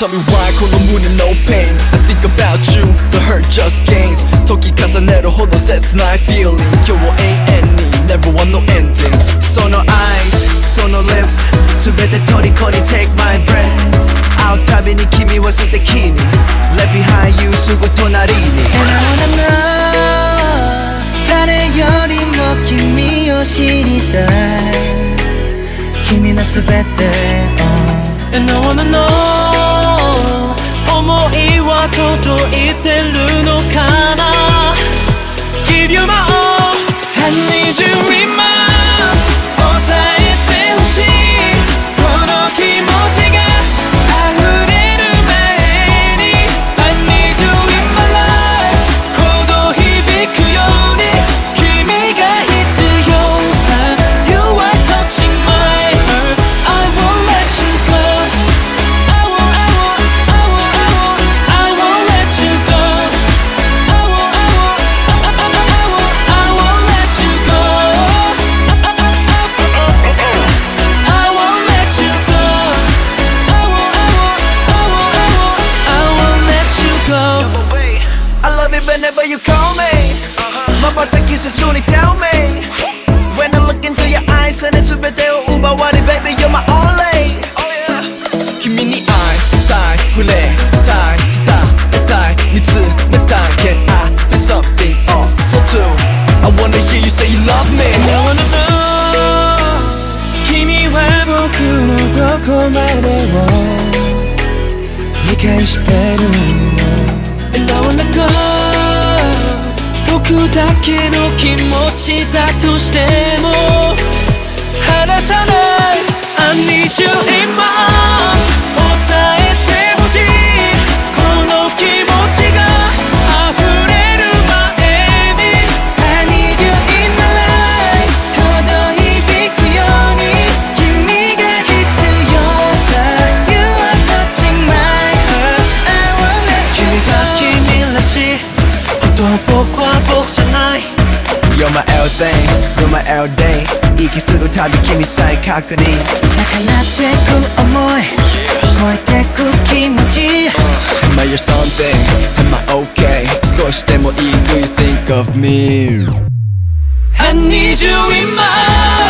Tell me why この胸 no pain I think about you, the hurt just gains 時重ねるほど切ない feeling 今日を永遠に never want no ending その eyes, その lips 全て虜に take my breath 会うたびに君は素敵に Left behind you すぐ隣に And I wanna know 誰よりも君を知りたい君の全てを And I wanna know 思いは届いてるのかな Give you my all I need you in my arms 抑えてほしいこの気持ちが溢れる前に I need you in my life 鼓動響くように君が必要さ You are touching my heart I won't let you go I won't let you go I won't let you go I won't let you go I won't let you go I love it whenever you call me瞬きせずに tell me When I look into your eyes 全てを奪われ Baby you're my only 君に会いたい触れたい伝えたい見つめたい Can I do something also too I wanna hear you say you love me And I wanna know 君は僕のどこまでを理解してるの And I wanna go 僕だけの気持ちだとしても離さない I need you in my arms 抑えてほしいこの気持ちが溢れる前に I need you in my life 鼓動響くように君が必要さ You are touching my heart I won't let 君 you が君らしい本当僕は僕じゃない You're my everything, you're my everyday 息するたび君再確認高鳴ってく想い超えてく気持ち Am I your something? Am I okay? 少しでもいい Do you think of me? I need you in my